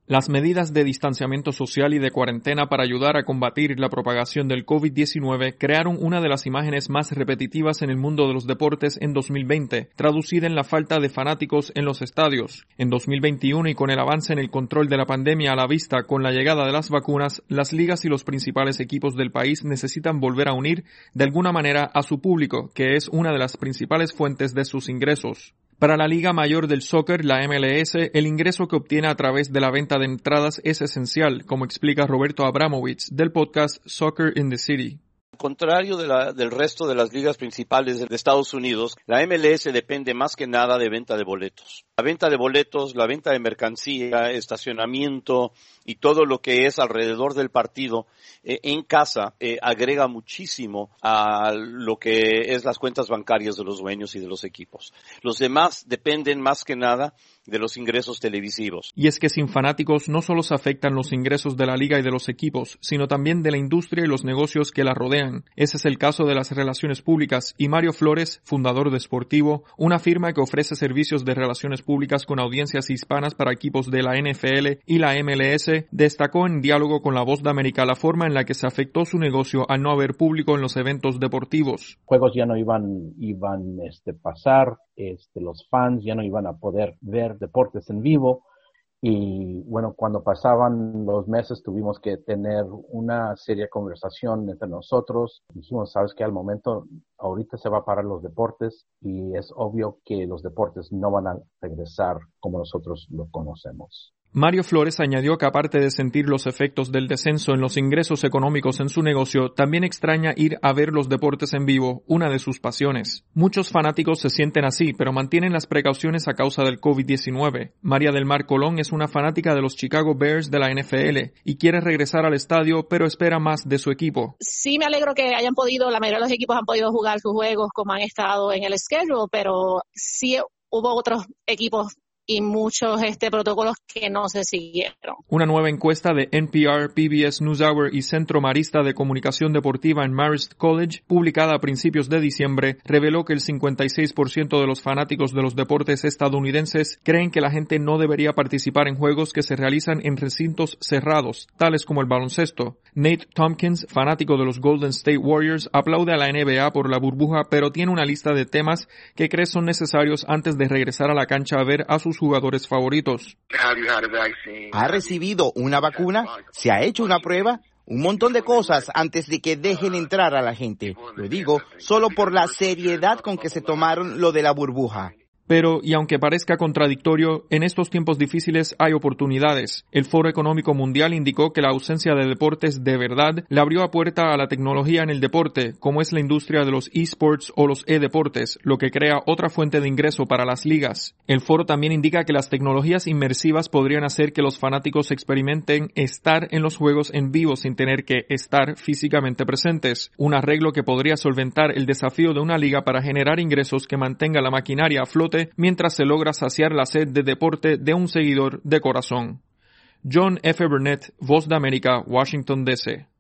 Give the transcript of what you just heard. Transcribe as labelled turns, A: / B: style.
A: Las medidas de distanciamiento social y de cuarentena para ayudar a combatir la propagación del COVID-19 crearon una de las imágenes más repetitivas en el mundo de los deportes en 2020, traducida en la falta de fanáticos en los estadios. En 2021 y con el avance en el control de la pandemia a la vista con la llegada de las vacunas, las ligas y los principales equipos del país necesitan volver a unir de alguna manera a su público, que es una de las principales fuentes de sus ingresos. Para la Liga Mayor del Soccer, la MLS, el ingreso que obtiene a través de la venta de entradas es esencial, como explica Roberto Abramovich del podcast Soccer in the City.
B: Al contrario del resto de las ligas principales de Estados Unidos, la MLS depende más que nada de venta de boletos. La venta de boletos, la venta de mercancía, estacionamiento y todo lo que es alrededor del partido en casa agrega muchísimo a lo que es las cuentas bancarias de los dueños y de los equipos. Los demás dependen más que nada de los ingresos televisivos.
A: Y es que sin fanáticos no solo se afectan los ingresos de la liga y de los equipos, sino también de la industria y los negocios que la rodean. Ese es el caso de las relaciones públicas, y Mario Flores, fundador de Sportivo, una firma que ofrece servicios de relaciones públicas con audiencias hispanas para equipos de la NFL y la MLS, destacó en diálogo con La Voz de América la forma en la que se afectó su negocio al no haber público en los eventos deportivos.
C: Juegos ya no iban pasar, los fans ya no iban a poder ver deportes en vivo. Y bueno, cuando pasaban los meses tuvimos que tener una seria conversación entre nosotros. Dijimos, sabes que ahorita se va a parar los deportes y es obvio que los deportes no van a regresar como nosotros lo conocemos.
A: Mario Flores añadió que aparte de sentir los efectos del descenso en los ingresos económicos en su negocio, también extraña ir a ver los deportes en vivo, una de sus pasiones. Muchos fanáticos se sienten así, pero mantienen las precauciones a causa del COVID-19. María del Mar Colón es una fanática de los Chicago Bears de la NFL y quiere regresar al estadio, pero espera más de su equipo.
D: Sí me alegro que la mayoría de los equipos han podido jugar sus juegos como han estado en el schedule, pero sí hubo otros equipos y muchos protocolos que no se siguieron.
A: Una nueva encuesta de NPR, PBS NewsHour y Centro Marista de Comunicación Deportiva en Marist College, publicada a principios de diciembre, reveló que el 56% de los fanáticos de los deportes estadounidenses creen que la gente no debería participar en juegos que se realizan en recintos cerrados, tales como el baloncesto. Nate Tompkins, fanático de los Golden State Warriors, aplaude a la NBA por la burbuja, pero tiene una lista de temas que cree son necesarios antes de regresar a la cancha a ver a sus jugadores favoritos.
E: ¿Ha recibido una vacuna? ¿Se ha hecho una prueba? Un montón de cosas antes de que dejen entrar a la gente. Lo digo solo por la seriedad con que se tomaron lo de la burbuja.
A: Pero, y aunque parezca contradictorio, en estos tiempos difíciles hay oportunidades. El Foro Económico Mundial indicó que la ausencia de deportes de verdad le abrió a puerta a la tecnología en el deporte, como es la industria de los eSports o los e-deportes, lo que crea otra fuente de ingreso para las ligas. El foro también indica que las tecnologías inmersivas podrían hacer que los fanáticos experimenten estar en los juegos en vivo sin tener que estar físicamente presentes, un arreglo que podría solventar el desafío de una liga para generar ingresos que mantenga la maquinaria a flote mientras se logra saciar la sed de deporte de un seguidor de corazón. John F. Burnett, Voz de América, Washington, D.C.